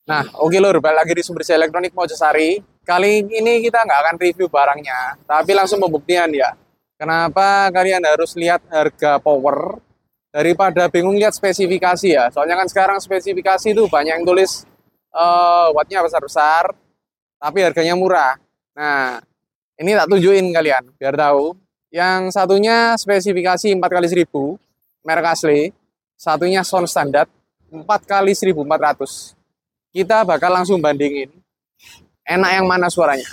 Nah, oke lur, balik lagi di Sumbersih Elektronik Mojosari. Kali ini kita nggak akan review barangnya, tapi langsung pembuktian ya. Kenapa kalian harus lihat harga power daripada bingung lihat spesifikasi ya. Soalnya kan sekarang spesifikasi itu banyak yang tulis wattnya besar-besar, tapi harganya murah. Nah, ini tak tunjukin kalian, biar tahu. Yang satunya spesifikasi 4 kali 1000 merek asli. Satunya sound standar, 4 kali 1400. Kita bakal langsung bandingin enak yang mana suaranya.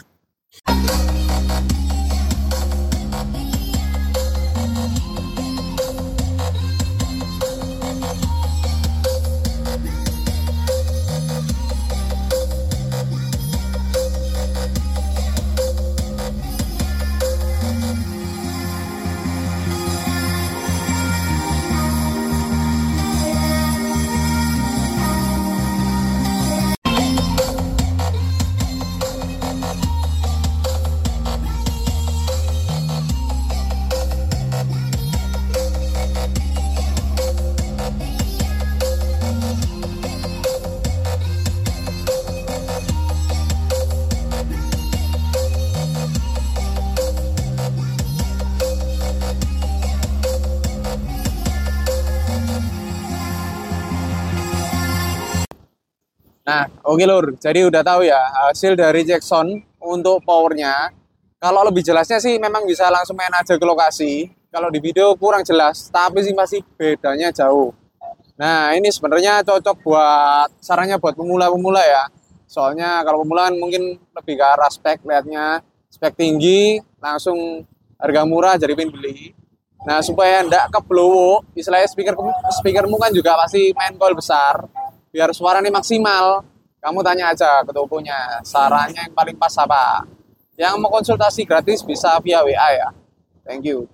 Nah, oke lur, jadi udah tahu ya hasil dari cek sound untuk powernya. Kalau lebih jelasnya sih memang bisa langsung main aja ke lokasi. Kalau di video kurang jelas, tapi sih masih bedanya jauh. Nah, ini sebenarnya cocok buat sarannya buat pemula-pemula ya. Soalnya kalau pemula kan mungkin lebih ke arah spek lihatnya, spek tinggi, langsung harga murah jadi pengen beli. Nah, supaya ndak keblowo, istilahnya speakermu kan juga pasti main coil besar, biar suaranya maksimal. Kamu tanya aja ke tokonya, sarannya yang paling pas apa. Yang mau konsultasi gratis bisa via WA ya. Thank you.